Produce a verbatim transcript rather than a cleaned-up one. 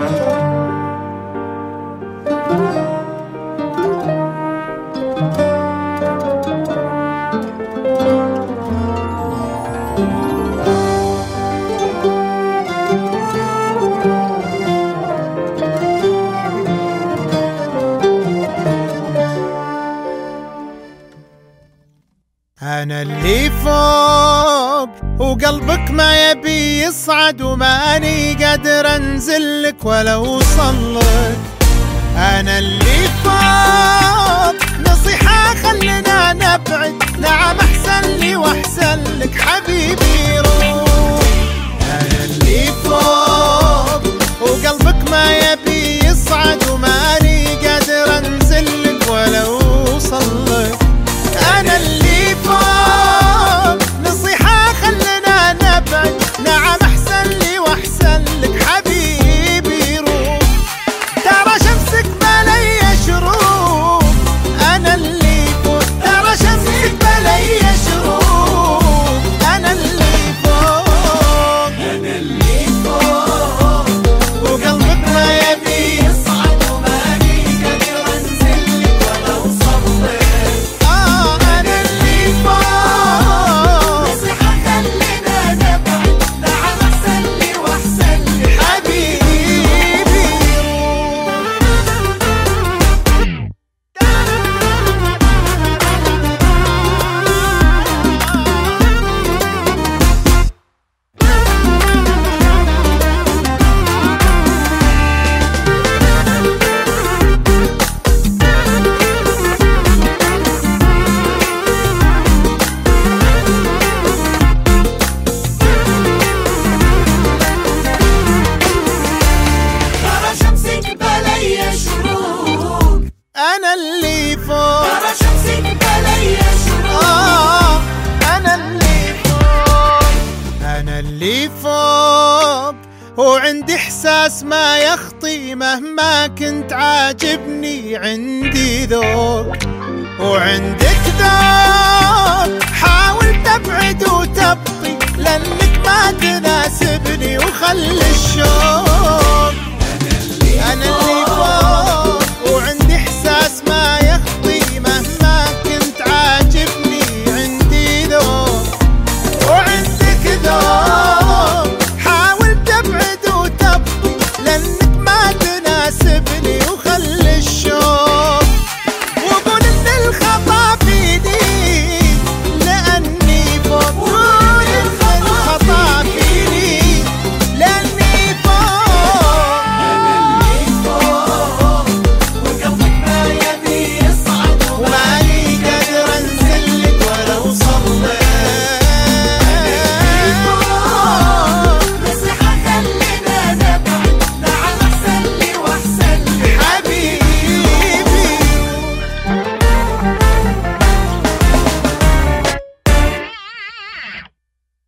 أنا اللي فوق وقلبك ما يبي يصعد، وماني قادر أنزلك ولا أوصلك. أنا اللي فوق نصيحة خلنا نبعد، نعم أحسن لي وأحسن لك حبيبي روح. أنا اللي فوق وقلبك ما يبي يصعد، وماني قادر أنزلك ولا أوصلك. أنا اللي فوق نصيحة خلنا نبعد، نعم أحسن لي وأحسن لك حبيبي روح. ترى شمسك بلي شروق، أنا اللي فوق. ترى شمسك بلي شروق، أنا اللي فوق. أنا اللي فوق وقلبك ما يبي يصعد، وماني قادر أنزلك ولا أوصلك. أنا اللي فوق. ترى شمسك بلي شروق، آه أنا اللي فوق. أنا اللي فوق وعندي إحساس ما يخطي، مهما كنت عاجبني عندي ذوق. وعندك ذوق حاول تبعد وتبقي، لأنك ما تناسبني وخلي الشوق.